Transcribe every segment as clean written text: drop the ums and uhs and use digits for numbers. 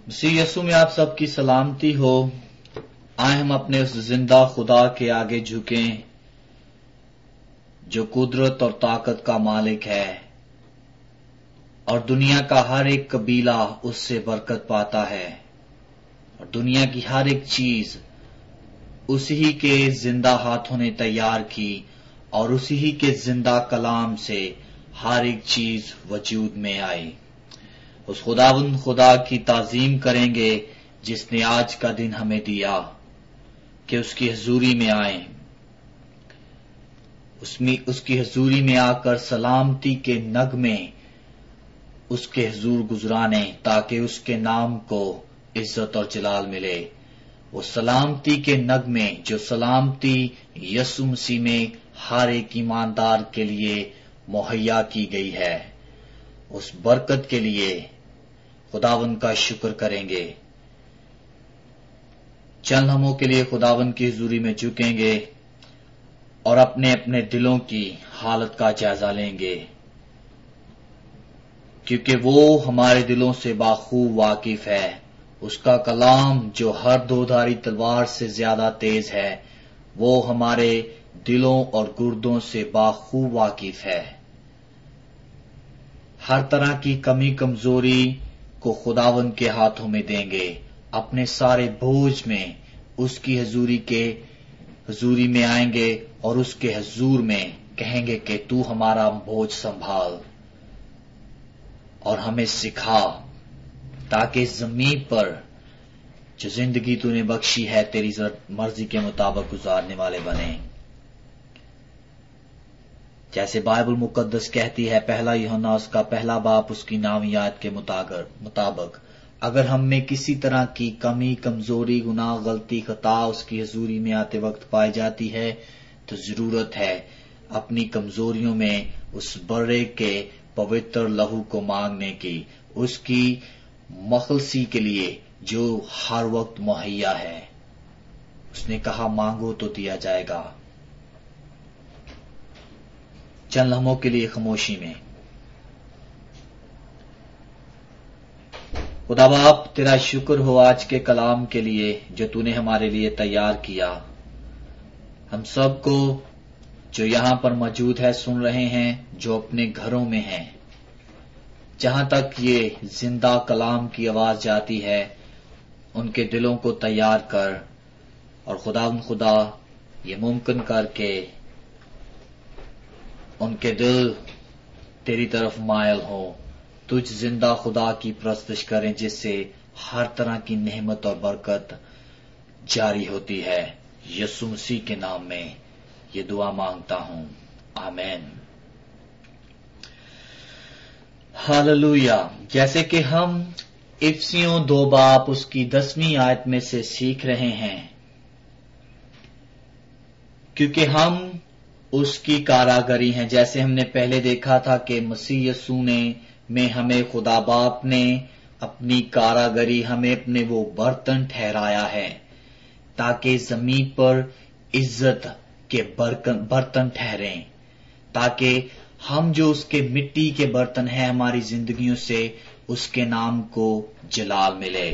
مسیح یسوع میں آپ سب کی سلامتی ہو۔ آئے ہم اپنے اس زندہ خدا کے آگے جھکیں جو قدرت اور طاقت کا مالک ہے اور دنیا کا ہر ایک قبیلہ اس سے برکت پاتا ہے اور دنیا کی ہر ایک چیز اسی کے زندہ ہاتھوں نے تیار کی اور اسی کے زندہ کلام سے ہر ایک چیز وجود میں آئی۔ اس خداوند خدا کی تعظیم کریں گے جس نے آج کا دن ہمیں دیا کہ اس کی حضوری میں آئیں، اس کی حضوری میں آ کر سلامتی کے نغمے اس کے حضور گزرانے تاکہ اس کے نام کو عزت اور جلال ملے۔ وہ سلامتی کے نغمے جو سلامتی یسوع مسیح میں ہر ایک ایماندار کے لیے مہیا کی گئی ہے، اس برکت کے لیے خداوند کا شکر کریں گے۔ چند لمحوں کے لیے خداوند کی حضوری میں جھکیں گے اور اپنے اپنے دلوں کی حالت کا جائزہ لیں گے، کیونکہ وہ ہمارے دلوں سے بخوب واقف ہے۔ اس کا کلام جو ہر دودھاری تلوار سے زیادہ تیز ہے، وہ ہمارے دلوں اور گردوں سے بخوب واقف ہے۔ ہر طرح کی کمی کمزوری کو خداوند کے ہاتھوں میں دیں گے، اپنے سارے بوجھ میں اس کی حضوری میں آئیں گے اور اس کے حضور میں کہیں گے کہ تو ہمارا بوجھ سنبھال اور ہمیں سکھا تاکہ زمین پر جو زندگی تو نے بخشی ہے تیری مرضی کے مطابق گزارنے والے بنیں۔ جیسے بائبل مقدس کہتی ہے، پہلا یوحنا اس کا پہلا باب اس کی 9ویں آیت کے مطابق اگر ہم میں کسی طرح کی کمی کمزوری گناہ غلطی خطا اس کی حضوری میں آتے وقت پائی جاتی ہے تو ضرورت ہے اپنی کمزوریوں میں اس برے کے پوتر لہو کو مانگنے کی، اس کی مخلصی کے لیے جو ہر وقت مہیا ہے۔ اس نے کہا مانگو تو دیا جائے گا۔ چند لمحوں کے لیے خاموشی میں۔ خدا باپ تیرا شکر ہو آج کے کلام کے لیے جو تو نے ہمارے لیے تیار کیا۔ ہم سب کو جو یہاں پر موجود ہے سن رہے ہیں، جو اپنے گھروں میں ہیں، جہاں تک یہ زندہ کلام کی آواز جاتی ہے ان کے دلوں کو تیار کر اور خدا یہ ممکن کر کے ان کے دل تیری طرف مائل ہوں، تجھ زندہ خدا کی پرستش کریں جس سے ہر طرح کی نعمت اور برکت جاری ہوتی ہے۔ یسوع مسیح کے نام میں یہ دعا مانگتا ہوں، آمین۔ ہاللویا۔ جیسے کہ ہم افسیوں 2 باب اس کی 10ویں آیت میں سے سیکھ رہے ہیں، کیونکہ ہم اس کی کاراگری ہیں۔ جیسے ہم نے پہلے دیکھا تھا کہ مسیح یسوع میں ہمیں خدا باپ نے اپنی کاراگری ہمیں اپنے وہ برتن ٹھہرایا ہے تاکہ زمین پر عزت کے برتن ٹھہریں، تاکہ ہم جو اس کے مٹی کے برتن ہیں ہماری زندگیوں سے اس کے نام کو جلال ملے۔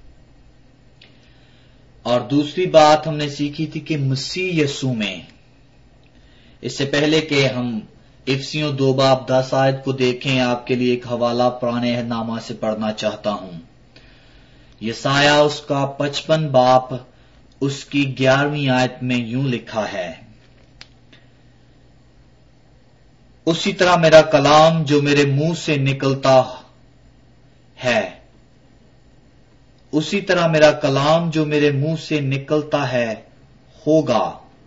اور دوسری بات ہم نے سیکھی تھی کہ مسیح یسوع میں، اس سے پہلے کہ ہم افسیوں 2 باب 10 آیت کو دیکھیں، آپ کے لیے ایک حوالہ پرانے نامہ سے پڑھنا چاہتا ہوں۔ یسایہ اس کا 55 باب اس کی 11ویں آیت میں یوں لکھا ہے، اسی طرح میرا کلام جو میرے منہ سے نکلتا ہے، اسی طرح میرا کلام جو میرے منہ سے نکلتا ہے ہوگا،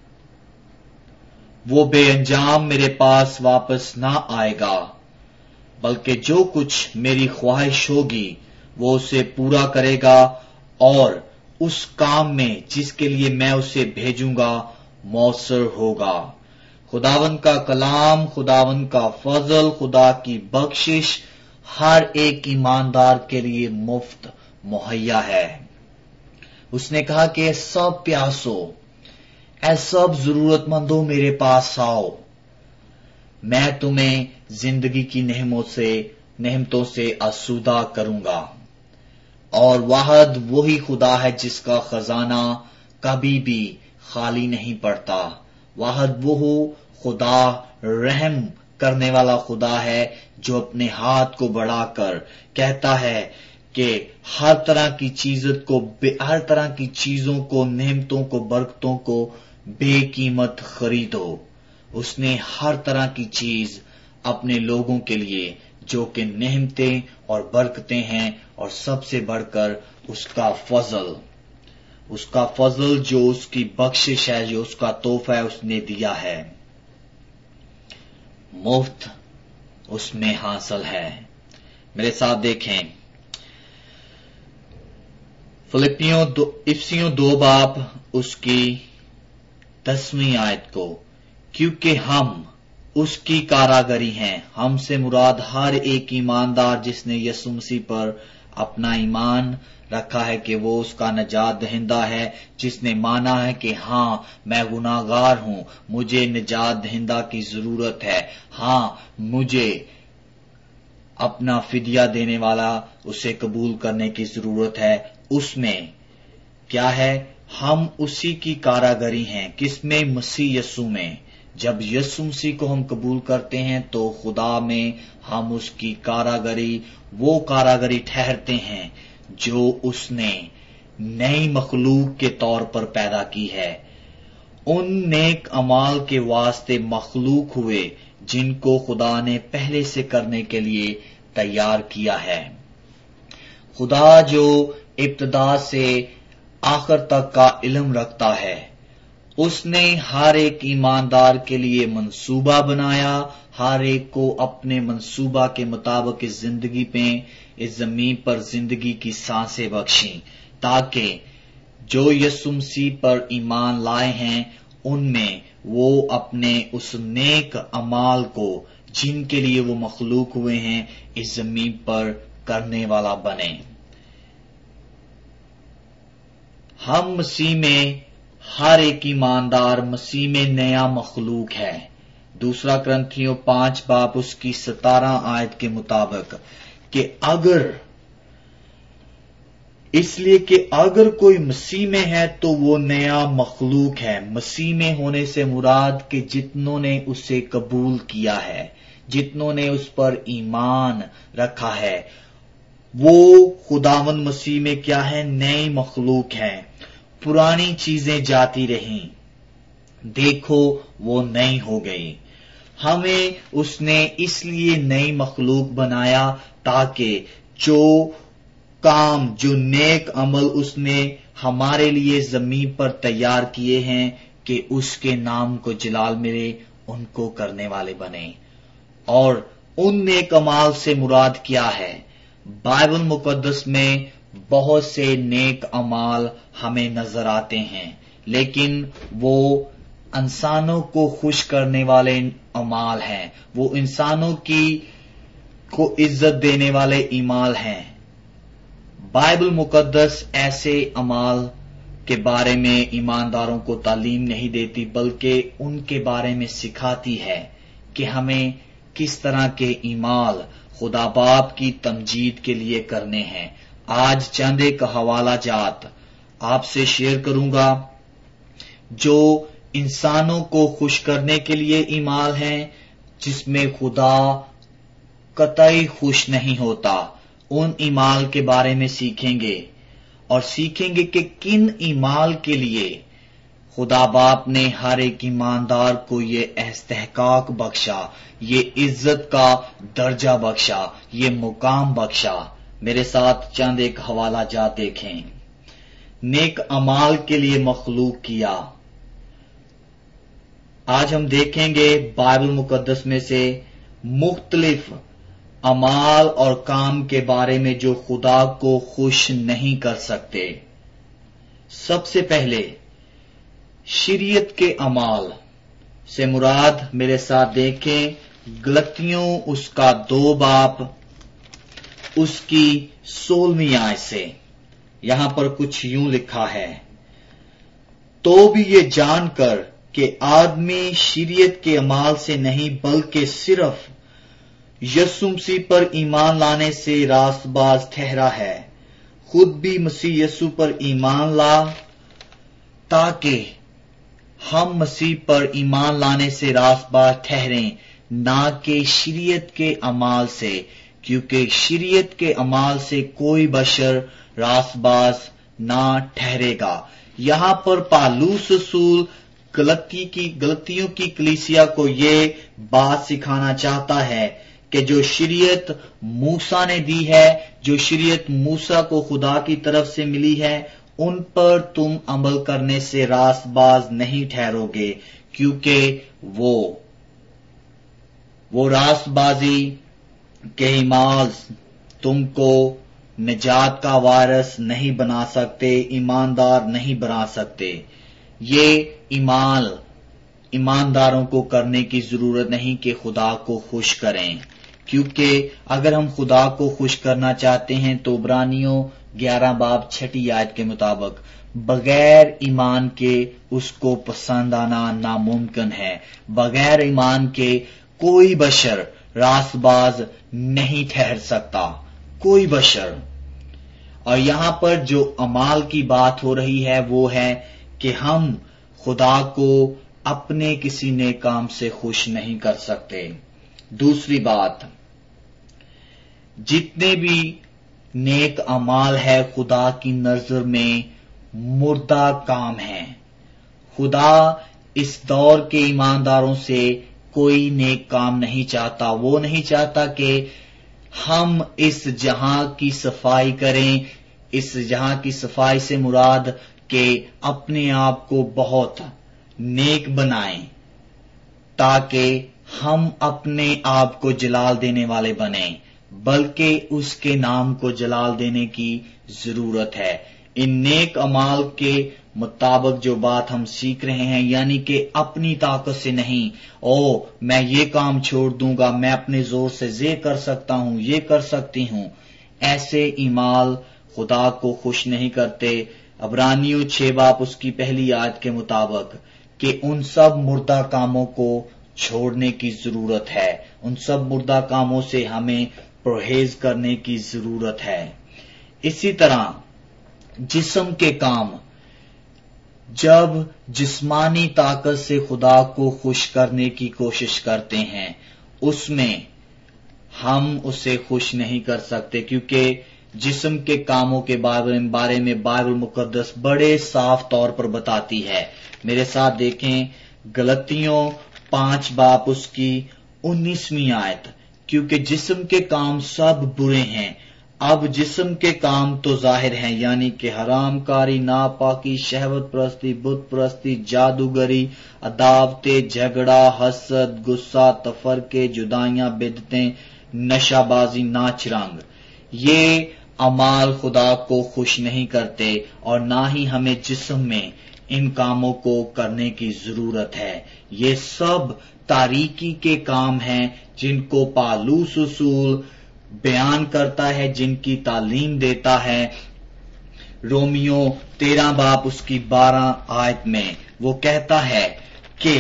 وہ بے انجام میرے پاس واپس نہ آئے گا، بلکہ جو کچھ میری خواہش ہوگی وہ اسے پورا کرے گا اور اس کام میں جس کے لیے میں اسے بھیجوں گا مؤثر ہوگا۔ خداوند کا کلام، خداوند کا فضل، خدا کی بخشش ہر ایک ایماندار کے لیے مفت مہیا ہے۔ اس نے کہا کہ اے سب پیاسو، اے سب ضرورت مندوں میرے پاس آؤ، میں تمہیں زندگی کی نعمتوں سے آسودہ کروں گا اور واحد وہی خدا ہے جس کا خزانہ کبھی بھی خالی نہیں پڑتا۔ واحد وہ خدا رحم کرنے والا خدا ہے جو اپنے ہاتھ کو بڑھا کر کہتا ہے کہ ہر طرح کی چیزوں کو، نعمتوں کو، برکتوں کو بے قیمت خریدو۔ اس نے ہر طرح کی چیز اپنے لوگوں کے لیے جو کہ نعمتیں اور برکتیں ہیں، اور سب سے بڑھ کر اس کا فضل جو اس کی بخشش ہے، جو اس کا تحفہ ہے، اس نے دیا ہے، مفت اس میں حاصل ہے۔ میرے ساتھ دیکھیں افسیوں 2 باب اس کی 10ویں آیت کو، کیونکہ ہم اس کی کاراگری ہیں۔ ہم سے مراد ہر ایک ایماندار جس نے یسوع مسیح پر اپنا ایمان رکھا ہے کہ وہ اس کا نجات دہندہ ہے، جس نے مانا ہے کہ ہاں میں گناہ گار ہوں، مجھے نجات دہندہ کی ضرورت ہے، ہاں مجھے اپنا فدیہ دینے والا اسے قبول کرنے کی ضرورت ہے۔ اس میں کیا ہے؟ ہم اسی کی کاراگری ہیں۔ کس میں؟ مسیح یسوع میں۔ جب یسوع مسیح کو ہم قبول کرتے ہیں تو خدا میں ہم اس کی وہ کاراگری ٹھہرتے ہیں جو اس نے نئی مخلوق کے طور پر پیدا کی ہے۔ ان نیک اعمال کے واسطے مخلوق ہوئے جن کو خدا نے پہلے سے کرنے کے لیے تیار کیا ہے۔ خدا جو ابتدا سے آخر تک کا علم رکھتا ہے، اس نے ہر ایک ایماندار کے لیے منصوبہ بنایا، ہر ایک کو اپنے منصوبہ کے مطابق اس زمین پر زندگی کی سانسیں بخشیں، تاکہ جو یسوع مسیح پر ایمان لائے ہیں ان میں وہ اپنے اس نیک اعمال کو جن کے لیے وہ مخلوق ہوئے ہیں اس زمین پر کرنے والا بنے۔ ہم مسیح میں، ہر ایک ایماندار مسیح میں نیا مخلوق ہے۔ 2 کرنتھیوں 5 باب اس کی 17 آیت کے مطابق کہ اگر کوئی مسیح میں ہے تو وہ نیا مخلوق ہے۔ مسیح میں ہونے سے مراد کہ جتنوں نے اسے قبول کیا ہے، جتنوں نے اس پر ایمان رکھا ہے، وہ خداوند مسیح میں کیا ہے؟ نئی مخلوق ہے۔ پرانی چیزیں جاتی رہیں، دیکھو وہ نئی ہو گئی۔ ہمیں اس نے اس لیے نئی مخلوق بنایا تاکہ جو نیک عمل اس نے ہمارے لیے زمین پر تیار کیے ہیں کہ اس کے نام کو جلال ملے، ان کو کرنے والے بنے۔ اور ان نیک اعمال سے مراد کیا ہے؟ بائبل مقدس میں بہت سے نیک اعمال ہمیں نظر آتے ہیں، لیکن وہ انسانوں کو خوش کرنے والے اعمال ہیں، وہ انسانوں کو عزت دینے والے اعمال ہیں۔ بائبل مقدس ایسے اعمال کے بارے میں ایمانداروں کو تعلیم نہیں دیتی، بلکہ ان کے بارے میں سکھاتی ہے کہ ہمیں کس طرح کے اعمال خدا باپ کی تمجید کے لیے کرنے ہیں۔ آج چند ایک حوالہ جات آپ سے شیئر کروں گا جو انسانوں کو خوش کرنے کے لیے اعمال ہیں، جس میں خدا قطعی خوش نہیں ہوتا۔ ان اعمال کے بارے میں سیکھیں گے اور سیکھیں گے کہ کن اعمال کے لیے خدا باپ نے ہر ایک ایماندار کو یہ استحقاق بخشا، یہ عزت کا درجہ بخشا، یہ مقام بخشا۔ میرے ساتھ چند ایک حوالہ جات دیکھیں۔ نیک اعمال کے لیے مخلوق کیا۔ آج ہم دیکھیں گے بائبل مقدس میں سے مختلف اعمال اور کام کے بارے میں جو خدا کو خوش نہیں کر سکتے۔ سب سے پہلے شریعت کے اعمال سے مراد میرے ساتھ دیکھیں گلتیوں اس کا 2 باب اس کی 16ویں آیت سے۔ یہاں پر کچھ یوں لکھا ہے، تو بھی یہ جان کر کہ آدمی شریعت کے اعمال سے نہیں بلکہ صرف یسوع مسیح پر ایمان لانے سے راست باز ٹھہرا ہے، خود بھی مسیح یسوع پر ایمان لا تاکہ ہم مسیح پر ایمان لانے سے راست باز ٹھہریں، نہ کہ شریعت کے اعمال سے، کیونکہ شریعت کے اعمال سے کوئی بشر راست باز نہ ٹھہرے گا۔ یہاں پر پالوس رسول گلتیوں کی کلیسیا کو یہ بات سکھانا چاہتا ہے کہ جو شریعت موسیٰ نے دی ہے، جو شریعت موسیٰ کو خدا کی طرف سے ملی ہے، ان پر تم عمل کرنے سے راست باز نہیں ٹھہرو گے، کیونکہ وہ راست بازی کے اعمال تم کو نجات کا وارث نہیں بنا سکتے، ایماندار نہیں بنا سکتے۔ یہ ایمانداروں کو کرنے کی ضرورت نہیں کہ خدا کو خوش کریں، کیونکہ اگر ہم خدا کو خوش کرنا چاہتے ہیں تو عبرانیوں 11:6 کے مطابق بغیر ایمان کے اس کو پسند آنا ناممکن ہے۔ بغیر ایمان کے کوئی بشر راست باز نہیں ٹھہر سکتا، کوئی بشر۔ اور یہاں پر جو اعمال کی بات ہو رہی ہے وہ ہے کہ ہم خدا کو اپنے کسی نیک کام سے خوش نہیں کر سکتے۔ دوسری بات، جتنے بھی نیک اعمال ہے خدا کی نظر میں مردہ کام ہے۔ خدا اس دور کے ایمانداروں سے کوئی نیک کام نہیں چاہتا۔ وہ نہیں چاہتا کہ ہم اس جہاں کی صفائی کریں۔ اس جہاں کی صفائی سے مراد کہ اپنے آپ کو بہت نیک بنائیں تاکہ ہم اپنے آپ کو جلال دینے والے بنیں، بلکہ اس کے نام کو جلال دینے کی ضرورت ہے۔ ان نیک اعمال کے مطابق جو بات ہم سیکھ رہے ہیں، یعنی کہ اپنی طاقت سے نہیں، میں یہ کام چھوڑ دوں گا، میں اپنے زور سے یہ کر سکتا ہوں، یہ کر سکتی ہوں، ایسے اعمال خدا کو خوش نہیں کرتے۔ عبرانیوں 6 اس کی پہلی آیت کے مطابق کہ ان سب مردہ کاموں کو چھوڑنے کی ضرورت ہے، ان سب مردہ کاموں سے ہمیں پرہیز کرنے کی ضرورت ہے۔ اسی طرح جسم کے کام، جب جسمانی طاقت سے خدا کو خوش کرنے کی کوشش کرتے ہیں، اس میں ہم اسے خوش نہیں کر سکتے، کیونکہ جسم کے کاموں کے بارے میں بائبل مقدس بڑے صاف طور پر بتاتی ہے۔ میرے ساتھ دیکھیں گلتیوں 5 اس کی 19ویں آیت، کیونکہ جسم کے کام سب برے ہیں، اب جسم کے کام تو ظاہر ہیں، یعنی کہ حرام کاری، ناپاکی، شہوت پرستی، بت پرستی، جادوگری، عداوتیں، جھگڑا، حسد، غصہ، تفرقے، جدائیاں، بدعتیں، نشہ بازی، ناچ رنگ۔ یہ اعمال خدا کو خوش نہیں کرتے، اور نہ ہی ہمیں جسم میں ان کاموں کو کرنے کی ضرورت ہے۔ یہ سب تاریکی کے کام ہیں جن کو پالوس رسول بیان کرتا ہے، جن کی تعلیم دیتا ہے۔ رومیوں 13 اس کی 12 میں وہ کہتا ہے کہ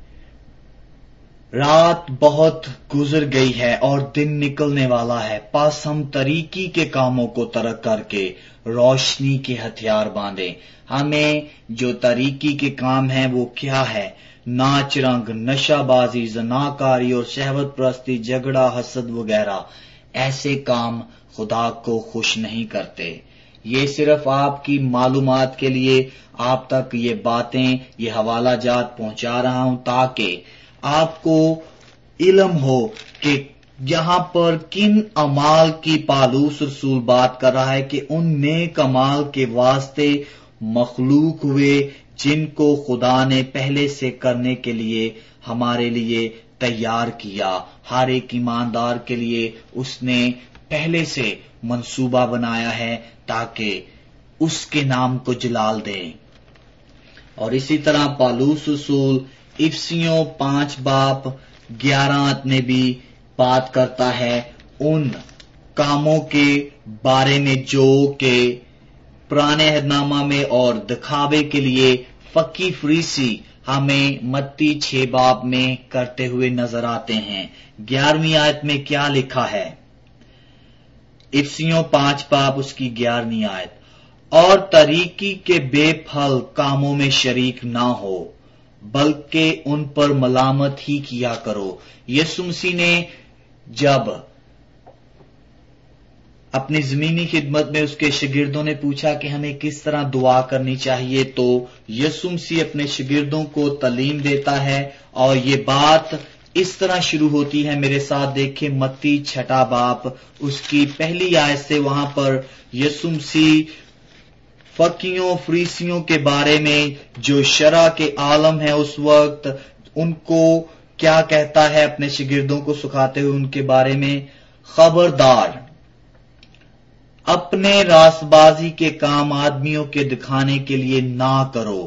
رات بہت گزر گئی ہے اور دن نکلنے والا ہے، پس ہم تاریکی کے کاموں کو ترک کر کے روشنی کے ہتھیار باندھیں۔ ہمیں جو تاریکی کے کام ہیں وہ کیا ہے؟ ناچ رنگ، نشہ بازی، زناکاری اور شہوت پرستی، جھگڑا، حسد وغیرہ۔ ایسے کام خدا کو خوش نہیں کرتے۔ یہ صرف آپ کی معلومات کے لیے آپ تک یہ باتیں، یہ حوالہ جات پہنچا رہا ہوں تاکہ آپ کو علم ہو کہ یہاں پر کن اعمال کی پالوس رسول بات کر رہا ہے، کہ ان نیک اعمال کے واسطے مخلوق ہوئے جن کو خدا نے پہلے سے کرنے کے لیے ہمارے لیے تیار کیا۔ ہر ایک ایماندار کے لیے اس نے پہلے سے منصوبہ بنایا ہے تاکہ اس کے نام کو جلال دے۔ اور اسی طرح پالوس رسول افسیوں 5:11 میں بھی بات کرتا ہے ان کاموں کے بارے میں جو کہ پرانے عہد نامہ میں اور دکھاوے کے لیے فقی فریسی ہمیں متی 6 میں کرتے ہوئے نظر آتے ہیں۔ 11ویں آیت میں کیا لکھا ہے؟ इफिसियों 5 बाब उसकी 11वीं आयत। और तरीकी के बेफल कामों में शरीक ना हो, बल्कि उन पर मलामत ही किया करो। यीशु मसीह ने जब अपनी जमीनी खिदमत में उसके शागिर्दों ने पूछा कि हमें किस तरह दुआ करनी चाहिए, तो यीशु मसीह अपने शागिर्दों को तालीम देता है और ये बात इस तरह शुरू होती है। मेरे साथ देखें मत्ती 6 बाब उसकी 1 आयत से। वहां पर यीशु मसीह फकीयों फरीसियों के बारे में, जो शरा के आलम है उस वक्त, उनको क्या कहता है अपने शागिर्दों को सिखाते हुए उनके बारे में, खबरदार अपने रासबाजी के काम आदमियों के दिखाने के लिए ना करो।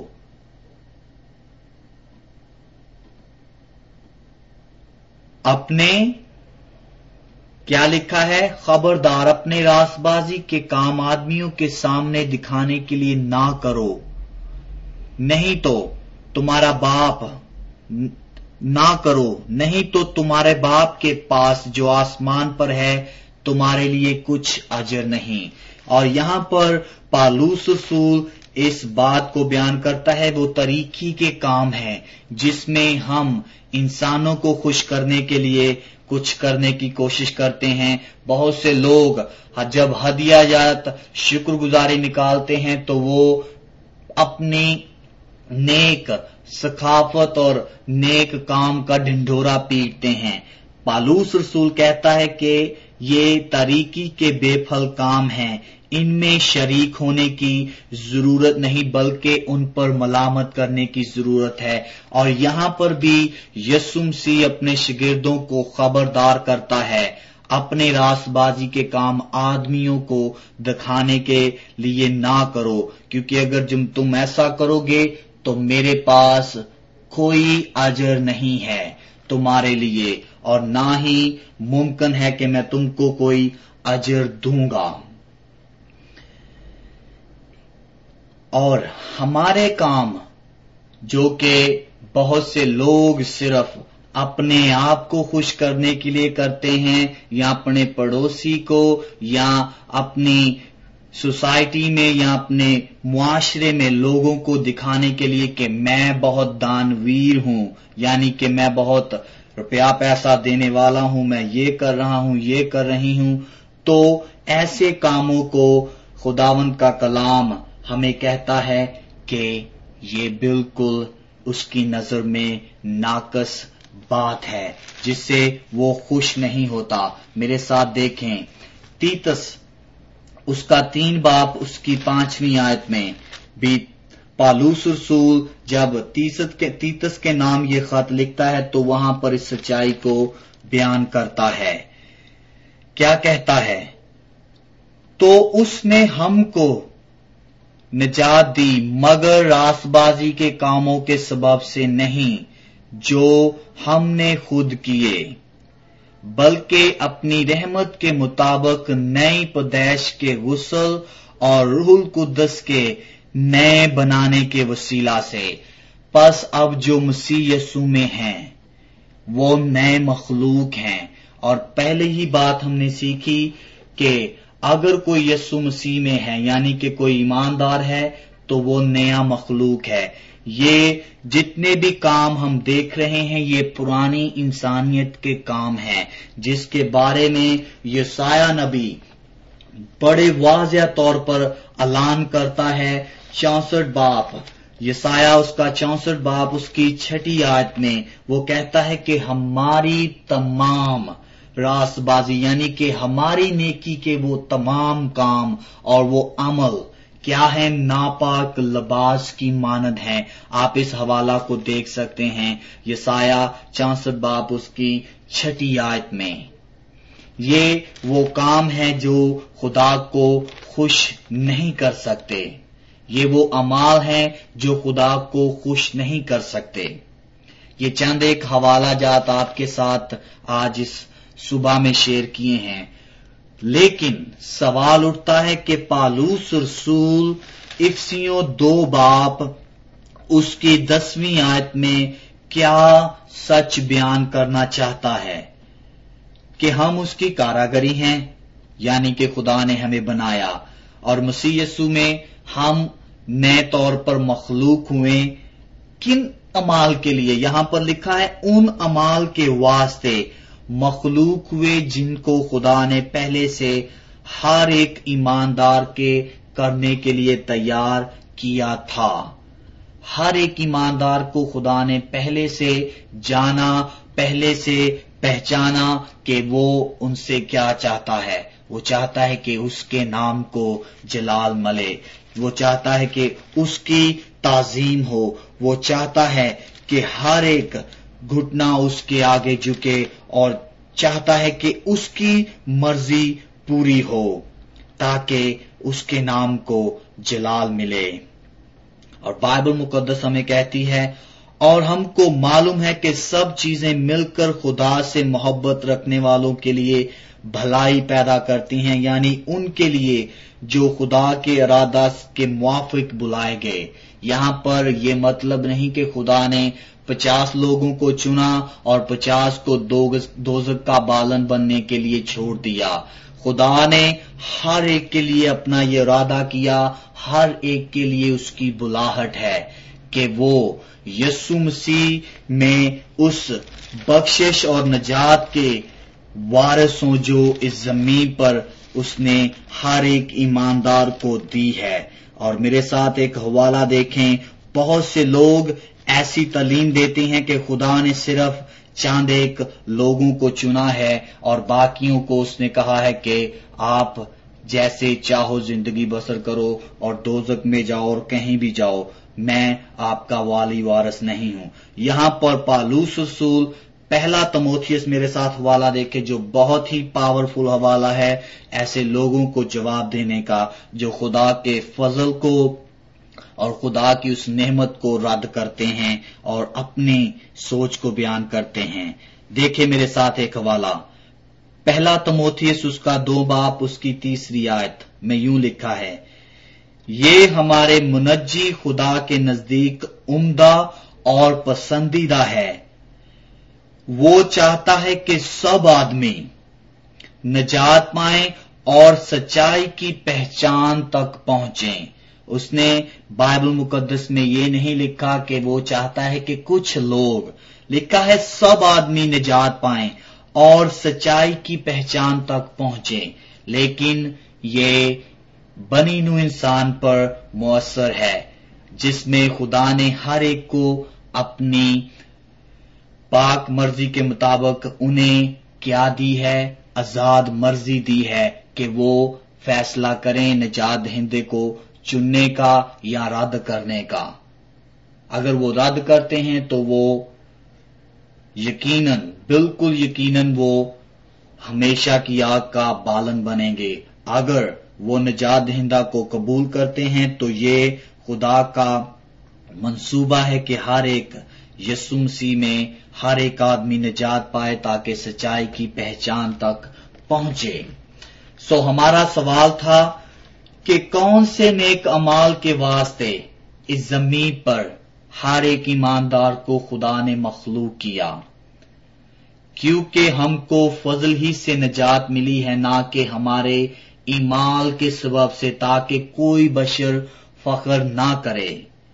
अपने क्या लिखा है, खबरदार अपने रासबाजी के काम आदमियों के सामने दिखाने के लिए ना करो, नहीं तो तुम्हारा बाप ना करो, नहीं तो तुम्हारे बाप के पास जो आसमान पर है तुम्हारे लिए कुछ अजर नहीं। और यहां पर पालूस रसूल इस बात को बयान करता है, वो तरीकी के काम है जिसमें हम इंसानों को खुश करने के लिए कुछ करने की कोशिश करते हैं। बहुत से लोग जब हदिया जात शुक्रगुजारी निकालते हैं तो वो अपनी नेक सखाफत और नेक काम का ढिंढोरा पीटते हैं। पालूस रसूल कहता है कि ये तरीकी के बेफल काम हैं, इनमें शरीक होने की जरूरत नहीं, बल्कि उन पर मलामत करने की जरूरत है। और यहां पर भी यीशु मसीह अपने शागिर्दों को खबरदार करता है, अपने रासबाजी के काम आदमियों को दिखाने के लिए ना करो, क्योंकि अगर जब तुम ऐसा करोगे तो मेरे पास कोई अजर नहीं है तुम्हारे लिए, और ना ही मुमकिन है कि मैं तुमको कोई अजर दूंगा। और हमारे काम जो कि बहुत से लोग सिर्फ अपने आप को खुश करने के लिए करते हैं, या अपने पड़ोसी को, या अपनी सोसाइटी में, या अपने मुआशरे में लोगों को दिखाने के लिए कि मैं बहुत दानवीर हूं, यानी कि मैं बहुत रुपया पैसा देने वाला हूं, मैं ये कर रहा हूं, ये कर रही हूं, तो ऐसे कामों को खुदावंद का कलाम हमें कहता है कि ये बिल्कुल उसकी नजर में नाकस बात है, जिससे वो खुश नहीं होता। मेरे साथ देखें तीतस उसका 3 बाब उसकी 5वीं आयत में भी पालूस रसूल जब तीतस के नाम ये खत लिखता है तो वहां पर इस सच्चाई को बयान करता है। क्या कहता है, तो उसने हमको निजात दी, मगर रासबाजी के कामों के सबब से नहीं जो हमने खुद किए, बल्कि अपनी रहमत के मुताबिक नई पैदाइश के गुस्ल और रूहुल कुद्दस के नए बनाने के वसीला से। पस अब जो मसीह यीशु में हैं वो नए मखलूक हैं। और पहले ही बात हमने सीखी कि अगर कोई यीशु मसीह में है, यानी कि कोई ईमानदार है, तो वो नया मखलूक है। ये जितने भी काम हम देख रहे हैं ये पुरानी इंसानियत के काम हैं, जिसके बारे में यशायाह नबी बड़े वाज़ेह तौर पर ऐलान करता है। 64 बाब यशायाह उसका 64 बाब उसकी 6 आयत में वो कहता है कि हमारी तमाम रासबाजी, यानी कि हमारी नेकी के वो तमाम काम और वो अमल क्या है, नापाक लिबास की मानद हैं। आप इस हवाला को देख सकते हैं यशायाह 64 बाब उसकी 6 आयत में। ये वो काम है जो खुदा को खुश नहीं कर सकते, ये वो अमाल हैं जो खुदा को खुश नहीं कर सकते। ये चंद एक हवाला जात आपके साथ आज इस सुबह में शेयर किए हैं, लेकिन सवाल उठता है कि पालूस रसूल इफिसियों 2 बाब उसकी 10वीं आयत में क्या सच बयान करना चाहता है, कि हम उसकी कारागरी हैं, यानी कि खुदा ने हमें बनाया, और मसीह यीशु में हम नए तौर पर मखलूक हुए। किन अमाल के लिए? यहां पर लिखा है उन अमाल के वास्ते मखलूक हुए जिनको खुदा ने पहले से हर एक ईमानदार के करने के लिए तैयार किया था। हर एक ईमानदार को खुदा ने पहले से जाना, पहले से पहचाना कि वो उनसे क्या चाहता है। वो चाहता है कि उसके नाम को जलाल मिले, वो चाहता है कि उसकी ताजीम हो, वो चाहता है कि हर एक घुटना उसके आगे झुके, और चाहता है कि उसकी मर्जी पूरी हो ताकि उसके नाम को जलाल मिले। और बाइबल मुकद्दस हमें कहती है, और हमको मालूम है कि सब चीजें मिलकर खुदा से मोहब्बत रखने वालों के लिए भलाई पैदा करती हैं, यानी उनके लिए जो खुदा के इरादा के मुआफिक बुलाए गए। यहां पर यह मतलब नहीं कि खुदा ने 50 लोगों को चुना और 50 को दोज़ख का बालन बनने के लिए छोड़ दिया। खुदा ने हर एक के लिए अपना ये इरादा किया, हर एक के लिए उसकी बुलाहट है कि वो यीशु मसीह में उस बख्शिश और नजात के वारिस हों जो इस जमीन पर उसने हर एक ईमानदार को दी है। और मेरे साथ एक हवाला देखें। बहुत से लोग ऐसी तालीम देते हैं कि खुदा ने सिर्फ चंद एक लोगों को चुना है और बाकियों को उसने कहा है कि आप जैसे चाहो जिंदगी बसर करो और दोज़ख में जाओ और कहीं भी जाओ, मैं आपका वाली वारिस नहीं हूं। यहां पर पौलुस रसूल पहला तीमुथियुस मेरे साथ हवाला देखे जो बहुत ही पावरफुल हवाला है ऐसे लोगों को जवाब देने का जो खुदा के फजल को और खुदा की उस नेमत को रद्द करते हैं और अपनी सोच को बयान करते हैं। देखे मेरे साथ एक हवाला, पहला तीमुथियुस उसका 2 बाब उसकी 3 आयत में यूं लिखा है, ये हमारे मुनज्जी खुदा के नजदीक उम्दा और पसंदीदा है। वो चाहता है कि सब आदमी निजात पाएं और सच्चाई की पहचान तक पहुंचें। उसने बाइबल मुकद्दस में ये नहीं लिखा कि वो चाहता है कि कुछ लोग, लिखा है सब आदमी निजात पाएं और सच्चाई की पहचान तक पहुंचें। लेकिन ये बनी नू इंसान पर मुअस्सर है जिसमें खुदा ने हर एक को अपनी पाक मर्जी के मुताबिक उन्हें क्या दी है, आजाद मर्जी दी है कि वो फैसला करें निजात दहिंदे को चुनने का या रद्द करने का। अगर वो रद्द करते हैं तो वो यकीनन, बिल्कुल यकीनन वो हमेशा की आग का बालन बनेंगे। अगर वो निजात दहिंदा को कबूल करते हैं तो ये खुदा का मंसूबा है कि हर एक यीशु मसीह में हर एक आदमी निजात पाए ताकि सच्चाई की पहचान तक पहुंचे। सो हमारा सवाल था कि कौन से नेक अमाल के वास्ते इस जमीन पर हर एक ईमानदार को खुदा ने मखलूक किया। क्योंकि हमको फजल ही से निजात मिली है, ना कि हमारे ईमाल के सबब से, ताकि कोई बशर फख्र ना करे।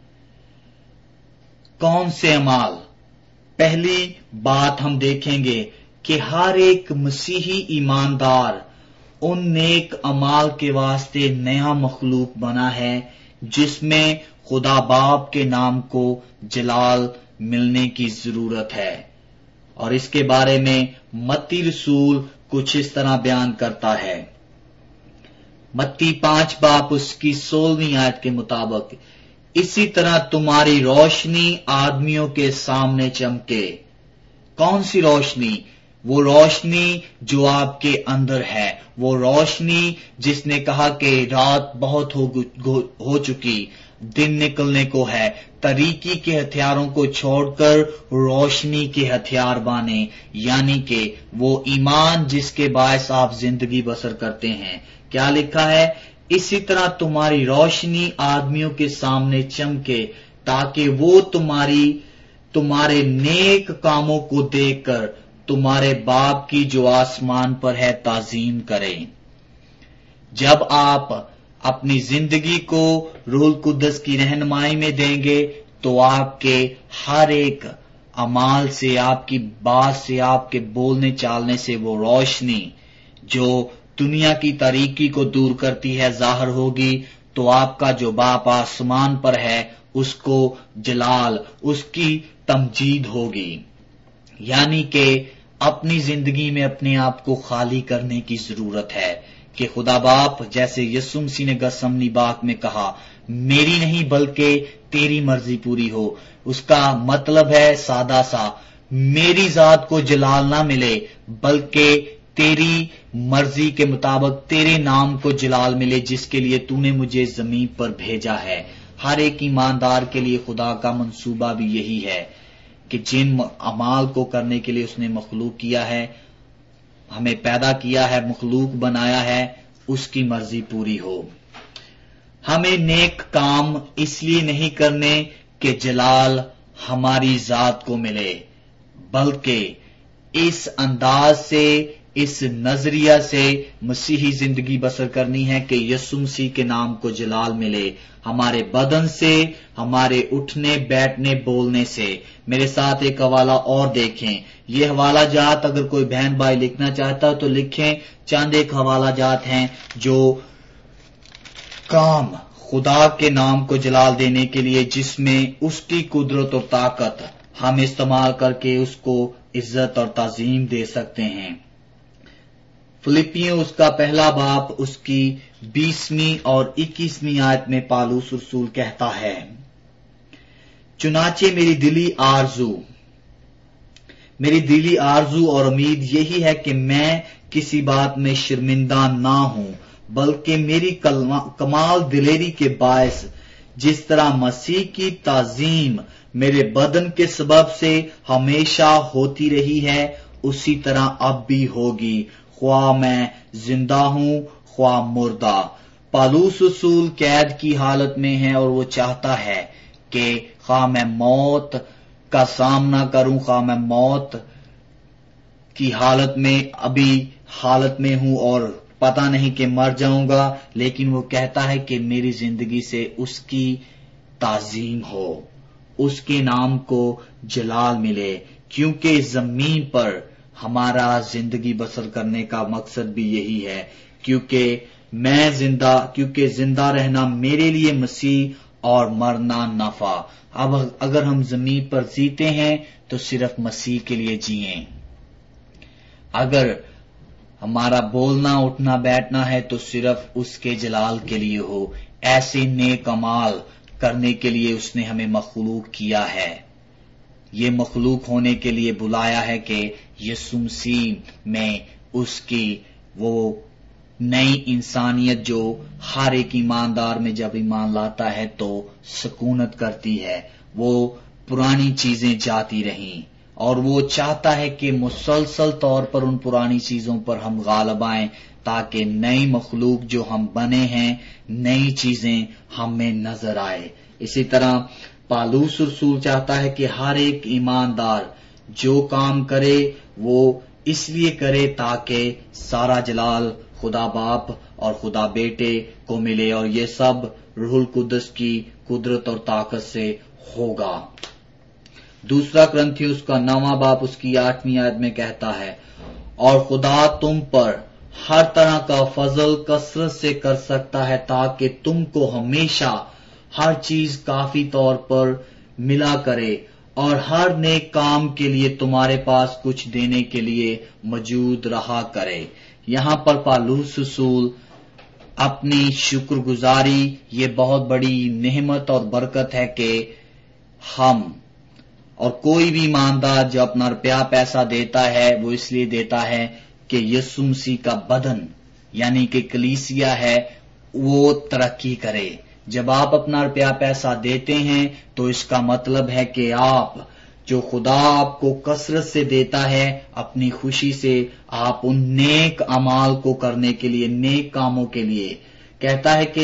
कौन से अमाल? पहली बात हम देखेंगे कि हर एक मसीही ईमानदार उन नेक अमाल के वास्ते नया मखलूक बना है जिसमें खुदा बाप के नाम को जलाल मिलने की जरूरत है। और इसके बारे में मत्ती रसूल कुछ इस तरह बयान करता है। मत्ती 5 बाब उसकी 16वीं आयत के मुताबिक, इसी तरह तुम्हारी रोशनी आदमियों के सामने चमके। कौन सी रोशनी? वो रोशनी जो आपके अंदर है, वो रोशनी जिसने कहा कि रात बहुत हो चुकी, दिन निकलने को है। तरीकी के हथियारों को छोड़कर रोशनी के हथियार बाने, यानी कि वो ईमान जिसके बायस आप जिंदगी बसर करते हैं। क्या लिखा है? इसी तरह तुम्हारी रोशनी आदमियों के सामने चमके ताकि वो तुम्हारे नेक कामों को देखकर तुम्हारे बाप की जो आसमान पर है ताजीम करें। جب آپ اپنی زندگی کو روح القدس کی رہنمائی میں دیں گے تو آپ کے ہر ایک اعمال سے، آپ کی بات سے، آپ کے بولنے چالنے سے وہ روشنی جو دنیا کی تاریکی کو دور کرتی ہے ظاہر ہوگی، تو آپ کا جو باپ آسمان پر ہے اس کو جلال، اس کی تمجید ہوگی۔ یعنی کہ اپنی زندگی میں اپنے آپ کو خالی کرنے کی ضرورت ہے کہ خدا باپ، جیسے یسوع مسیح نے گثسمنی باغ میں کہا، میری نہیں بلکہ تیری مرضی پوری ہو۔ اس کا مطلب ہے سادہ سا، میری ذات کو جلال نہ ملے بلکہ تیری مرضی کے مطابق تیرے نام کو جلال ملے جس کے لیے تو نے مجھے زمین پر بھیجا ہے۔ ہر ایک ایماندار کے لیے خدا کا منصوبہ بھی یہی ہے کہ جن اعمال کو کرنے کے لیے اس نے مخلوق کیا ہے، ہمیں پیدا کیا ہے، مخلوق بنایا ہے، اس کی مرضی پوری ہو۔ ہمیں نیک کام اس لیے نہیں کرنے کہ جلال ہماری ذات کو ملے، بلکہ اس انداز سے، اس نظریہ سے مسیحی زندگی بسر کرنی ہے کہ یسوع مسیح کے نام کو جلال ملے، ہمارے بدن سے، ہمارے اٹھنے بیٹھنے بولنے سے۔ میرے ساتھ ایک حوالہ اور دیکھیں، یہ حوالہ جات اگر کوئی بہن بھائی لکھنا چاہتا تو لکھیں۔ چند ایک حوالہ جات ہیں جو کام خدا کے نام کو جلال دینے کے لیے، جس میں اس کی قدرت اور طاقت ہم استعمال کر کے اس کو عزت اور تعظیم دے سکتے ہیں۔ فلپیوں اس کا پہلا باب، اس کی 20ویں اور 21ویں آیت میں پالوس رسول کہتا ہے، چنانچہ میری دلی آرزو اور امید یہی ہے کہ میں کسی بات میں شرمندہ نہ ہوں، بلکہ میری کمال دلیری کے باعث جس طرح مسیح کی تعظیم میرے بدن کے سبب سے ہمیشہ ہوتی رہی ہے، اسی طرح اب بھی ہوگی، خواہ میں زندہ ہوں خواہ مردہ۔ پالوس رسول قید کی حالت میں ہے اور وہ چاہتا ہے کہ خواہ میں موت کا سامنا کروں، خواہ میں موت کی حالت میں ہوں اور پتہ نہیں کہ مر جاؤں گا، لیکن وہ کہتا ہے کہ میری زندگی سے اس کی تعظیم ہو، اس کے نام کو جلال ملے، کیونکہ زمین پر ہمارا زندگی بسر کرنے کا مقصد بھی یہی ہے، کیونکہ زندہ رہنا میرے لیے مسیح اور مرنا نفع۔ اب اگر ہم زمین پر جیتے ہیں تو صرف مسیح کے لیے جئیں۔ اگر ہمارا بولنا اٹھنا بیٹھنا ہے تو صرف اس کے جلال کے لیے ہو۔ ایسے نیک اعمال کرنے کے لیے اس نے ہمیں مخلوق کیا ہے، یہ مخلوق ہونے کے لیے بلایا ہے کہ یسوع مسیح میں اس کی وہ نئی انسانیت جو ہر ایک ایماندار میں جب ایمان لاتا ہے تو سکونت کرتی ہے، وہ پرانی چیزیں جاتی رہیں، اور وہ چاہتا ہے کہ مسلسل طور پر ان پرانی چیزوں پر ہم غالب آئیں تاکہ نئی مخلوق جو ہم بنے ہیں، نئی چیزیں ہم میں نظر آئے۔ اسی طرح پالوس رسول چاہتا ہے کہ ہر ایک ایماندار جو کام کرے وہ اس لیے کرے تاکہ سارا جلال خدا باپ اور خدا بیٹے کو ملے، اور یہ سب روح القدس کی قدرت اور طاقت سے ہوگا۔ دوسرا کرنتھیوں اس کا 9واں باب اس کی 8ویں آیت میں کہتا ہے، اور خدا تم پر ہر طرح کا فضل کثرت سے کر سکتا ہے تاکہ تم کو ہمیشہ ہر چیز کافی طور پر ملا کرے اور ہر نیک کام کے لیے تمہارے پاس کچھ دینے کے لیے موجود رہا کرے۔ یہاں پر پالوس رسول اپنی شکر گزاری، یہ بہت بڑی نعمت اور برکت ہے کہ ہم اور کوئی بھی ایماندار جو اپنا روپیہ پیسہ دیتا ہے وہ اس لیے دیتا ہے کہ یسوع مسیح کا بدن یعنی کہ کلیسیا ہے وہ ترقی کرے۔ جب آپ اپنا روپیہ پیسہ دیتے ہیں تو اس کا مطلب ہے کہ آپ جو خدا آپ کو کثرت سے دیتا ہے اپنی خوشی سے آپ ان نیک اعمال کو کرنے کے لیے، نیک کاموں کے لیے کہتا ہے کہ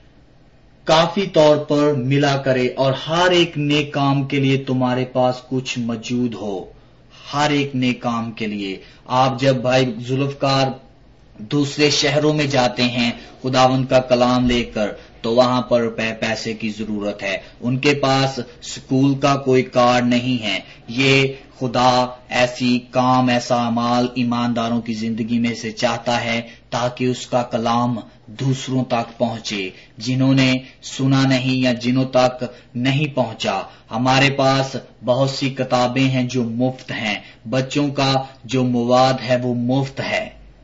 کافی طور پر ملا کرے اور ہر ایک نیک کام کے لیے تمہارے پاس کچھ موجود ہو۔ ہر ایک نیک کام کے لیے آپ جب بھائی ذوالفقار دوسرے شہروں میں جاتے ہیں خداوند کا کلام لے کر تو وہاں پر پیسے کی ضرورت ہے، ان کے پاس سکول کا کوئی کارڈ نہیں ہے۔ یہ خدا ایسی کام، ایسا عمال ایمانداروں کی زندگی میں سے چاہتا ہے تاکہ اس کا کلام دوسروں تک پہنچے جنہوں نے سنا نہیں یا جنہوں تک نہیں پہنچا۔ ہمارے پاس بہت سی کتابیں ہیں جو مفت ہیں، بچوں کا جو مواد ہے وہ مفت ہے،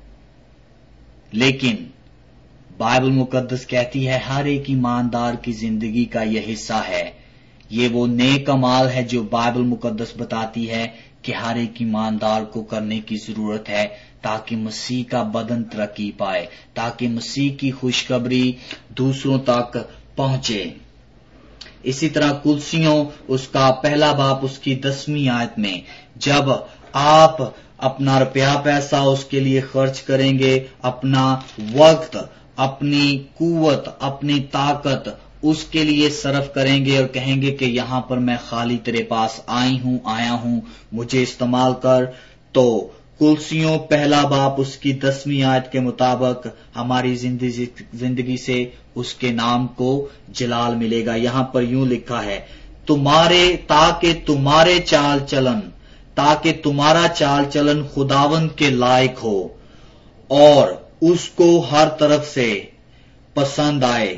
لیکن بائبل مقدس کہتی ہے ہر ایک ایماندار کی زندگی کا یہ حصہ ہے۔ یہ وہ نیک اعمال ہے جو بائبل مقدس بتاتی ہے کہ ہر ایک ایماندار کو کرنے کی ضرورت ہے تاکہ مسیح کا بدن ترقی پائے، تاکہ مسیح کی خوشخبری دوسروں تک پہنچے۔ اسی طرح کلسیوں اس کا پہلا باب اس کی 10ویں آیت میں، جب آپ اپنا روپیہ پیسہ اس کے لیے خرچ کریں گے، اپنا وقت، اپنی قوت، اپنی طاقت اس کے لیے صرف کریں گے اور کہیں گے کہ یہاں پر میں خالی تیرے پاس آیا ہوں مجھے استعمال کر، تو کلسیوں پہلا باب اس کی 10ویں آیت کے مطابق ہماری زندگی سے اس کے نام کو جلال ملے گا۔ یہاں پر یوں لکھا ہے، تاکہ تمہارا چال چلن خداوند کے لائق ہو اور اس کو ہر طرف سے پسند آئے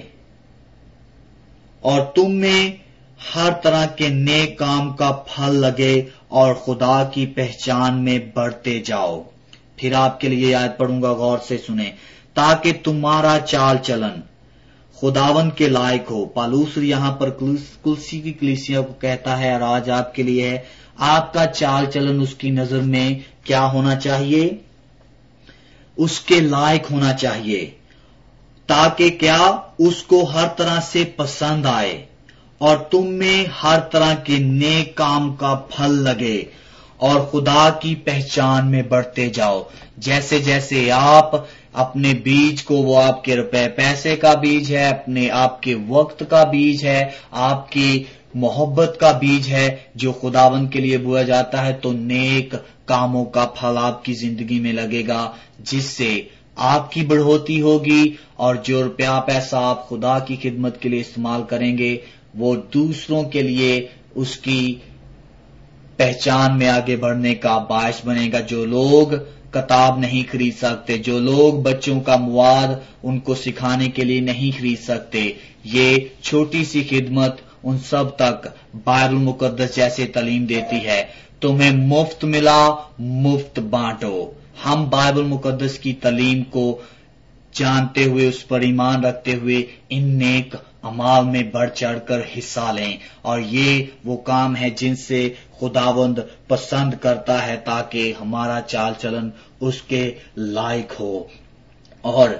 اور تم میں ہر طرح کے نیک کام کا پھل لگے اور خدا کی پہچان میں بڑھتے جاؤ۔ پھر آپ کے لیے آیت پڑھوں گا، غور سے سنیں، تاکہ تمہارا چال چلن خداوند کے لائق ہو۔ پالوس یہاں پر کلسی کی کلیسیا کو کہتا ہے اور آج آپ کے لیے ہے، آپ کا چال چلن اس کی نظر میں کیا ہونا چاہیے؟ اس کے لائق ہونا چاہیے، تاکہ کیا اس کو ہر طرح سے پسند آئے اور تم میں ہر طرح کے نیک کام کا پھل لگے اور خدا کی پہچان میں بڑھتے جاؤ۔ جیسے جیسے آپ اپنے بیج کو، وہ آپ کے روپے پیسے کا بیج ہے، آپ کے وقت کا بیج ہے، آپ کی محبت کا بیج ہے جو خداوند کے لیے بویا جاتا ہے، تو نیک کاموں کا پھل آپ کی زندگی میں لگے گا، جس سے آپ کی بڑھوتی ہوگی اور جو روپیہ پیسہ آپ خدا کی خدمت کے لیے استعمال کریں گے وہ دوسروں کے لیے اس کی پہچان میں آگے بڑھنے کا باعث بنے گا۔ جو لوگ کتاب نہیں خرید سکتے، جو لوگ بچوں کا مواد ان کو سکھانے کے لیے نہیں خرید سکتے، یہ چھوٹی سی خدمت ان سب تک بائبل مقدس جیسے تعلیم دیتی ہے، تمہیں مفت ملا مفت بانٹو۔ ہم بائبل مقدس کی تعلیم کو جانتے ہوئے، اس پر ایمان رکھتے ہوئے ان نیک اعمال میں بڑھ چڑھ کر حصہ لیں، اور یہ وہ کام ہے جن سے خداوند پسند کرتا ہے تاکہ ہمارا چال چلن اس کے لائق ہو اور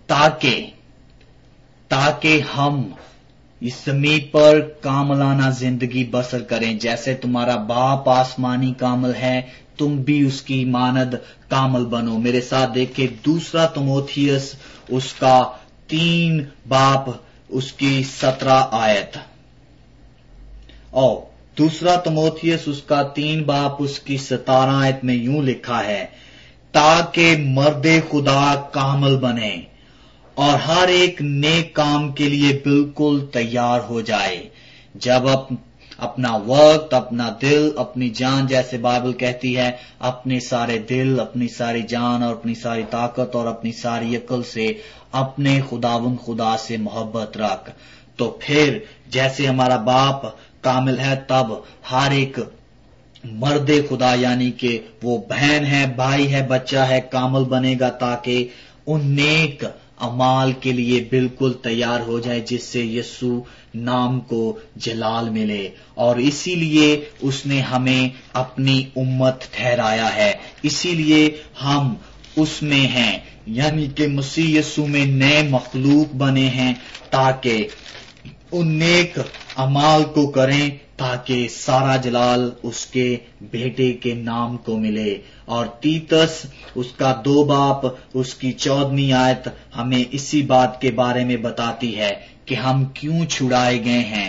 تاکہ ہم اس زمین پر کاملانہ زندگی بسر کریں۔ جیسے تمہارا باپ آسمانی کامل ہے، تم بھی اس کی مانند کامل بنو۔ میرے ساتھ دیکھیں 2 تموتھیوس اس کا 3 باب اس کی 17 آیت، اور 2 تموتھیوس اس کا 3 باب اس کی 17 آیت میں یوں لکھا ہے، تاکہ مرد خدا کامل بنے اور ہر ایک نیک کام کے لیے بالکل تیار ہو جائے۔ جب اپنا وقت، اپنا دل، اپنی جان، جیسے بائبل کہتی ہے، اپنے سارے دل، اپنی ساری جان اور اپنی ساری طاقت اور اپنی ساری عقل سے اپنے خداوند خدا سے محبت رکھ، تو پھر جیسے ہمارا باپ کامل ہے، تب ہر ایک مرد خدا یعنی کہ وہ بہن ہے، بھائی ہے، بچہ ہے، کامل بنے گا تاکہ ان نیک اعمال کے لیے بالکل تیار ہو جائے جس سے یسوع نام کو جلال ملے۔ اور اسی لیے اس نے ہمیں اپنی امت ٹھہرایا ہے، اسی لیے ہم اس میں ہیں، یعنی کہ مسیح یسوع میں نئے مخلوق بنے ہیں تاکہ ان نیک اعمال کو کریں تاکہ سارا جلال اس کے بیٹے کے نام کو ملے۔ اور تیتس اس کا 2 باب اس کی 14 آیت ہمیں اسی بات کے بارے میں بتاتی ہے کہ ہم کیوں چھڑائے گئے ہیں۔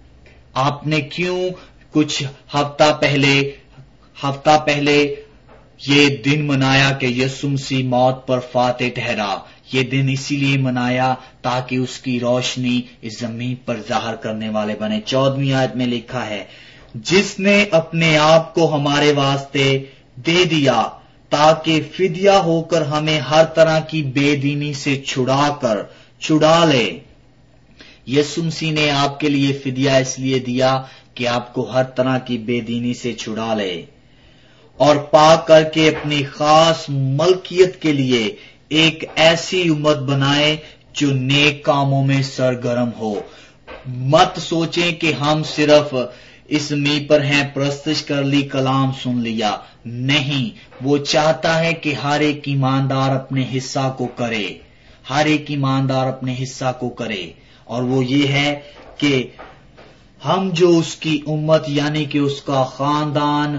آپ نے کیوں کچھ ہفتہ پہلے یہ دن منایا کہ یسوع مسیح موت پر فاتح ٹھہرا. یہ دن اسی لیے منایا تاکہ اس کی روشنی اس زمین پر ظاہر کرنے والے بنے. 14ویں آیت میں لکھا ہے، جس نے اپنے آپ کو ہمارے واسطے دے دیا تاکہ فدیہ ہو کر ہمیں ہر طرح کی بے دینی سے چھڑا لے. یسوع مسیح نے آپ کے لیے فدیہ اس لیے دیا کہ آپ کو ہر طرح کی بے دینی سے چھڑا لے اور پاک کر کے اپنی خاص ملکیت کے لیے ایک ایسی امت بنائے جو نیک کاموں میں سرگرم ہو. مت سوچیں کہ ہم صرف اس زمین پر ہیں، پرستش کر لی، کلام سن لیا. نہیں، وہ چاہتا ہے کہ ہر ایک ایماندار اپنے حصہ کو کرے، ہر ایک ایماندار اپنے حصہ کو کرے. اور وہ یہ ہے کہ ہم جو اس کی امت یعنی کہ اس کا خاندان،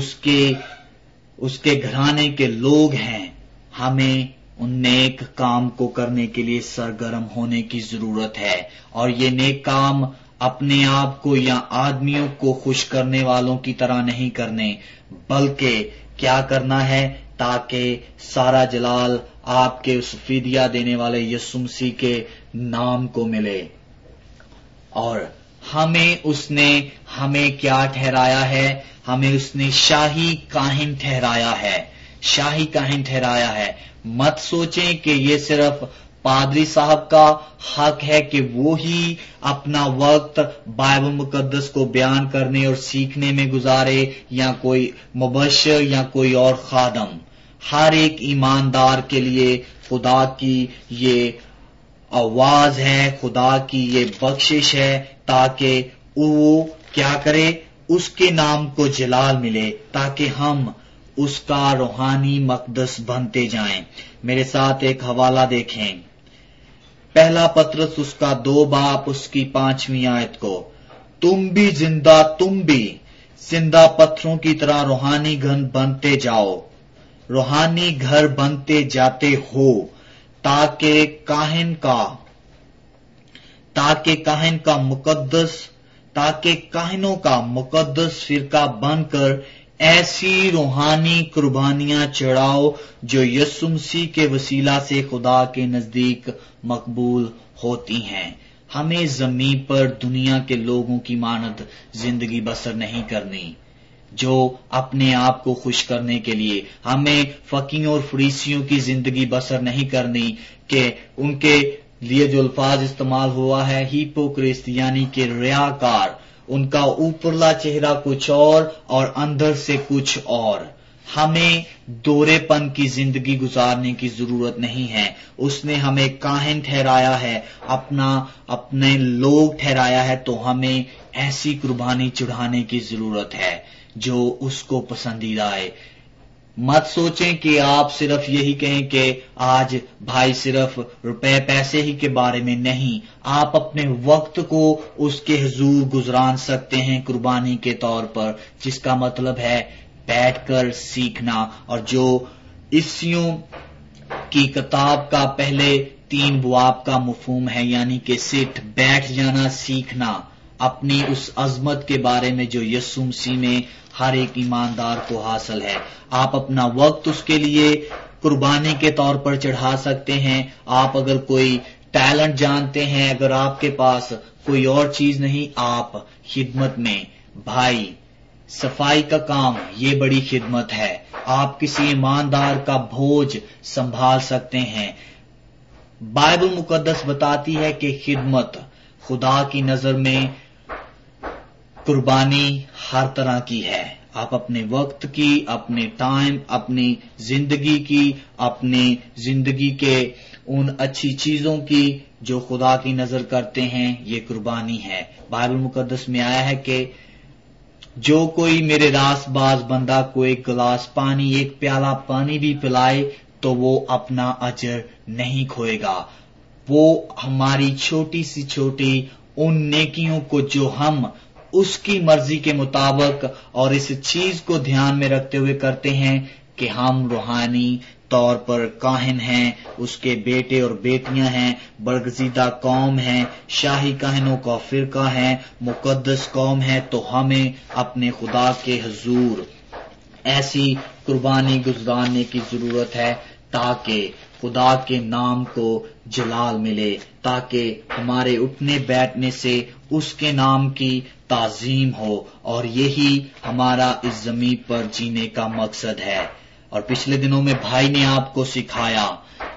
اس کے گھرانے کے لوگ ہیں، ہمیں ان نیک کام کو کرنے کے لیے سرگرم ہونے کی ضرورت ہے. اور یہ نیک کام اپنے آپ کو یا آدمیوں کو خوش کرنے والوں کی طرح نہیں کرنے، بلکہ کیا کرنا ہے تاکہ سارا جلال آپ کے اس فدیہ دینے والے یسوع مسیح کے نام کو ملے. اور ہمیں کیا ٹھہرایا ہے؟ ہمیں اس نے شاہی کاہن ٹھہرایا ہے، شاہی کاہن ٹھہرایا ہے. مت سوچیں کہ یہ صرف پادری صاحب کا حق ہے کہ وہی اپنا وقت بائبل مقدس کو بیان کرنے اور سیکھنے میں گزارے، یا کوئی مبشر یا کوئی اور خادم. ہر ایک ایماندار کے لیے خدا کی یہ آواز ہے، خدا کی یہ بخشش ہے تاکہ وہ کیا کرے، اس کے نام کو جلال ملے، تاکہ ہم اس کا روحانی مقدس بنتے جائیں. میرے ساتھ ایک حوالہ دیکھیں، پہلا پطرس اس کا 2 باب اس کی 5ویں آیت کو. تم بھی زندہ پتھروں کی طرح روحانی گھر بنتے جاؤ، روحانی گھر بنتے جاتے ہو، تاکہ کاہنوں کا مقدس فرقہ بن کر ایسی روحانی قربانیاں چڑھاؤ جو یسوع مسیح کے وسیلہ سے خدا کے نزدیک مقبول ہوتی ہیں. ہمیں زمین پر دنیا کے لوگوں کی مانند زندگی بسر نہیں کرنی جو اپنے آپ کو خوش کرنے کے لیے. ہمیں فقیوں اور فریسیوں کی زندگی بسر نہیں کرنی کہ ان کے لیے جو الفاظ استعمال ہوا ہے ہیپوکریٹ یعنی کہ ریاکار، ان کا اوپرلا چہرہ کچھ اور اندر سے کچھ اور. ہمیں دورے پن کی زندگی گزارنے کی ضرورت نہیں ہے. اس نے ہمیں کاہن ٹھہرایا ہے، اپنے لوگ ٹھہرایا ہے، تو ہمیں ایسی قربانی چڑھانے کی ضرورت ہے جو اس کو پسندیدہ ہے. مت سوچیں کہ آپ صرف یہی کہیں کہ آج بھائی صرف روپے پیسے ہی کے بارے میں نہیں، آپ اپنے وقت کو اس کے حضور گزران سکتے ہیں قربانی کے طور پر، جس کا مطلب ہے بیٹھ کر سیکھنا. اور جو عیسیوں کی کتاب کا پہلے 3 بواب کا مفہوم ہے، یعنی کہ بیٹھ جانا، سیکھنا اپنی اس عظمت کے بارے میں جو یسوع مسیح میں ہر ایک ایماندار کو حاصل ہے. آپ اپنا وقت اس کے لیے قربانی کے طور پر چڑھا سکتے ہیں. آپ اگر کوئی ٹیلنٹ جانتے ہیں، اگر آپ کے پاس کوئی اور چیز نہیں، آپ خدمت میں، بھائی صفائی کا کام، یہ بڑی خدمت ہے. آپ کسی ایماندار کا بوجھ سنبھال سکتے ہیں. بائبل مقدس بتاتی ہے کہ خدمت خدا کی نظر میں قربانی ہر طرح کی ہے. آپ اپنے وقت کی، اپنے ٹائم، اپنی زندگی کی، اپنی زندگی کے ان اچھی چیزوں کی جو خدا کی نظر کرتے ہیں، یہ قربانی ہے. بائبل مقدس میں آیا ہے کہ جو کوئی میرے راست باز بندہ کو ایک گلاس پانی، ایک پیالہ پانی بھی پلائے تو وہ اپنا اجر نہیں کھوئے گا. وہ ہماری چھوٹی سی چھوٹی ان نیکیوں کو جو ہم اس کی مرضی کے مطابق اور اس چیز کو دھیان میں رکھتے ہوئے کرتے ہیں کہ ہم روحانی طور پر کاہن ہیں، اس کے بیٹے اور بیٹیاں ہیں، برگزیدہ قوم ہیں، شاہی کاہنوں کا فرقہ ہیں، مقدس قوم ہے، تو ہمیں اپنے خدا کے حضور ایسی قربانی گزارنے کی ضرورت ہے تاکہ خدا کے نام کو جلال ملے، تاکہ ہمارے اٹھنے بیٹھنے سے اس کے نام کی تعظیم ہو، اور یہی ہمارا اس زمین پر جینے کا مقصد ہے۔ اور پچھلے دنوں میں بھائی نے آپ کو سکھایا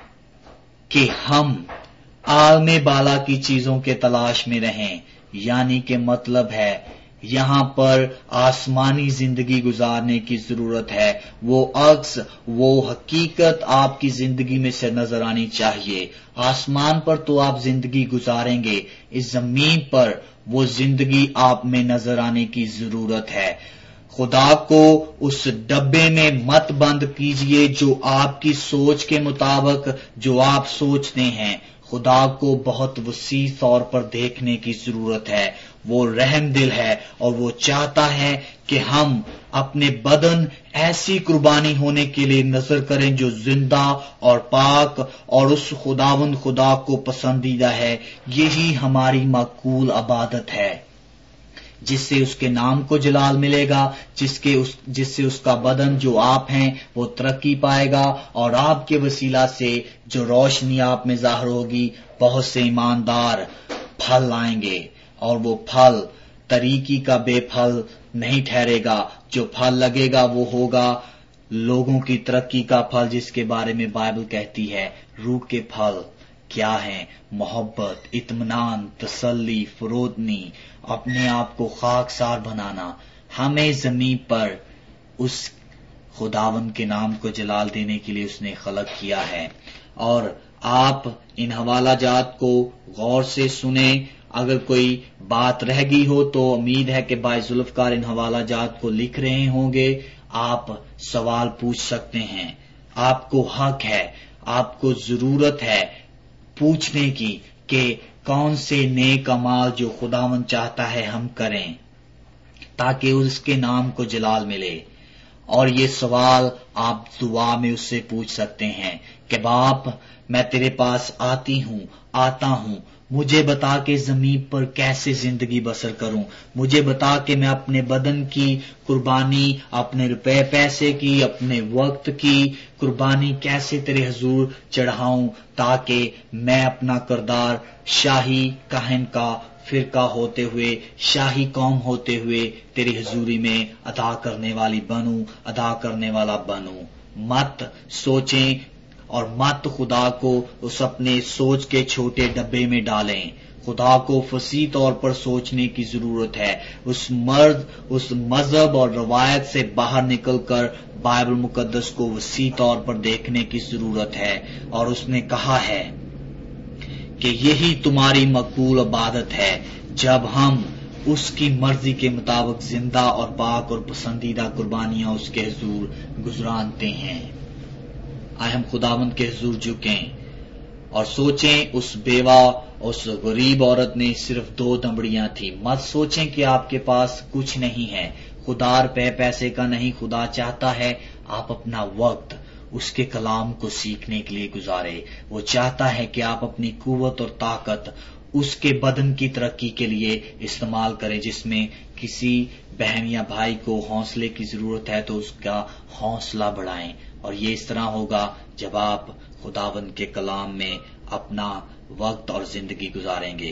کہ ہم عالم بالا کی چیزوں کے تلاش میں رہیں، یعنی کہ مطلب ہے یہاں پر آسمانی زندگی گزارنے کی ضرورت ہے۔ وہ عکس، وہ حقیقت آپ کی زندگی میں سے نظر آنی چاہیے۔ آسمان پر تو آپ زندگی گزاریں گے، اس زمین پر وہ زندگی آپ میں نظر آنے کی ضرورت ہے۔ خدا کو اس ڈبے میں مت بند کیجئے جو آپ کی سوچ کے مطابق جو آپ سوچتے ہیں۔ خدا کو بہت وسیع طور پر دیکھنے کی ضرورت ہے۔ وہ رحم دل ہے اور وہ چاہتا ہے کہ ہم اپنے بدن ایسی قربانی ہونے کے لیے نظر کریں جو زندہ اور پاک اور اس خداوند خدا کو پسندیدہ ہے۔ یہی ہماری معقول عبادت ہے جس سے اس کے نام کو جلال ملے گا، جس سے اس کا بدن جو آپ ہیں وہ ترقی پائے گا، اور آپ کے وسیلہ سے جو روشنی آپ میں ظاہر ہوگی بہت سے ایماندار پھل لائیں گے، اور وہ پھل طریقی کا بے پھل نہیں ٹھہرے گا۔ جو پھل لگے گا وہ ہوگا لوگوں کی ترقی کا پھل، جس کے بارے میں بائبل کہتی ہے روح کے پھل کیا ہیں؟ محبت، اطمینان، تسلی، فروتنی، اپنے آپ کو خاکسار بنانا۔ ہمیں زمین پر اس خداوند کے نام کو جلال دینے کے لیے اس نے خلق کیا ہے۔ اور آپ ان حوالہ جات کو غور سے سنیں۔ اگر کوئی بات رہ گئی ہو تو امید ہے کہ بھائی ذوالفقار ان حوالہ جات کو لکھ رہے ہوں گے۔ آپ سوال پوچھ سکتے ہیں، آپ کو حق ہے، آپ کو ضرورت ہے پوچھنے کی کہ کون سے نیک اعمال جو خداوند چاہتا ہے ہم کریں تاکہ اس کے نام کو جلال ملے۔ اور یہ سوال آپ دعا میں اس سے پوچھ سکتے ہیں کہ باپ میں تیرے پاس آتا ہوں، مجھے بتا کہ زمین پر کیسے زندگی بسر کروں، مجھے بتا کہ میں اپنے بدن کی قربانی، اپنے روپے پیسے کی، اپنے وقت کی قربانی کیسے تیرے حضور چڑھاؤں تاکہ میں اپنا کردار شاہی کہن کا فرقہ ہوتے ہوئے، شاہی قوم ہوتے ہوئے تیری حضوری میں ادا کرنے والا بنوں۔ مت سوچیں اور مت خدا کو اس اپنے سوچ کے چھوٹے ڈبے میں ڈالیں۔ خدا کو فصیح طور پر سوچنے کی ضرورت ہے۔ اس مذہب اور روایت سے باہر نکل کر بائبل مقدس کو وسیع طور پر دیکھنے کی ضرورت ہے۔ اور اس نے کہا ہے کہ یہی تمہاری مقبول عبادت ہے جب ہم اس کی مرضی کے مطابق زندہ اور پاک اور پسندیدہ قربانیاں اس کے حضور گزرانتے ہیں۔ آئے ہم خداوند کے حضور جھکیں اور سوچیں اس بیوہ، اس غریب عورت نے صرف 2 دمڑیاں تھی۔ مت سوچیں کہ آپ کے پاس کچھ نہیں ہے۔ خدا روپے پیسے کا نہیں، خدا چاہتا ہے آپ اپنا وقت اس کے کلام کو سیکھنے کے لیے گزارے۔ وہ چاہتا ہے کہ آپ اپنی قوت اور طاقت اس کے بدن کی ترقی کے لیے استعمال کریں۔ جس میں کسی بہن یا بھائی کو حوصلے کی ضرورت ہے تو اس کا حوصلہ بڑھائیں، اور یہ اس طرح ہوگا جب آپ خداوند کے کلام میں اپنا وقت اور زندگی گزاریں گے۔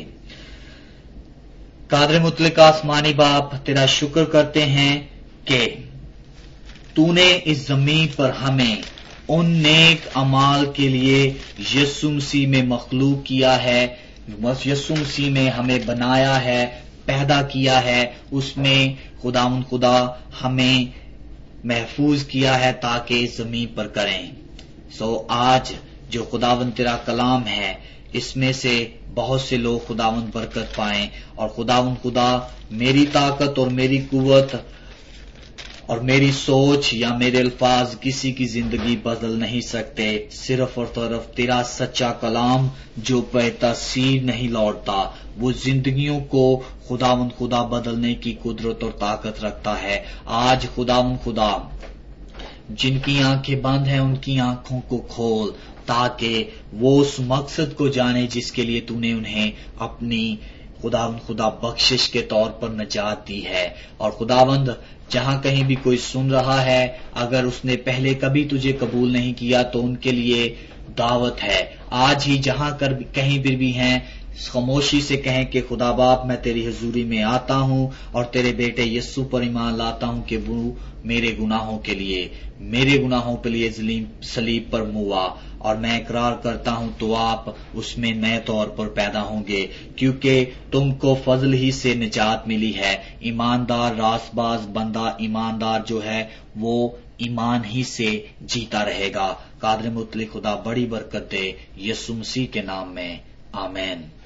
قادر مطلق آسمانی باپ، تیرا شکر کرتے ہیں کہ تو نے اس زمین پر ہمیں ان نیک اعمال کے لیے یسوع مسیح میں مخلوق کیا ہے، یسوع مسیح میں ہمیں بنایا ہے، پیدا کیا ہے، اس میں خداوند خدا ہمیں محفوظ کیا ہے تاکہ اس زمین پر کریں۔ آج جو خداوند تیرا کلام ہے اس میں سے بہت سے لوگ خداوند برکت پائیں، اور خداوند خدا میری طاقت اور میری قوت اور میری سوچ یا میرے الفاظ کسی کی زندگی بدل نہیں سکتے، صرف اور صرف تیرا سچا کلام جو بے تاثیر نہیں لوٹتا، وہ زندگیوں کو خداوند خدا بدلنے کی قدرت اور طاقت رکھتا ہے۔ آج خداوند خدا جن کی آنکھیں بند ہیں ان کی آنکھوں کو کھول تاکہ وہ اس مقصد کو جانے جس کے لیے تو نے انہیں اپنی خدا بخشش کے طور پر نجات دی ہے. اور خداوند جہاں کہیں بھی کوئی سن رہا ہے، اگر اس نے پہلے کبھی تجھے قبول نہیں کیا تو ان کے لیے دعوت ہے. آج ہی جہاں کہیں بھی ہیں، خاموشی سے کہیں کہ خدا باپ میں تیری حضوری میں آتا ہوں اور تیرے بیٹے یسوع پر ایمان لاتا ہوں کہ وہ میرے گناہوں کے لیے صلیب پر ہوا، اور میں اقرار کرتا ہوں تو آپ اس میں نئے طور پر پیدا ہوں گے، کیونکہ تم کو فضل ہی سے نجات ملی ہے. ایماندار راست باز بندہ ایماندار جو ہے وہ ایمان ہی سے جیتا رہے گا. قادر مطلق خدا بڑی برکت دے، یسوع مسیح کے نام میں آمین.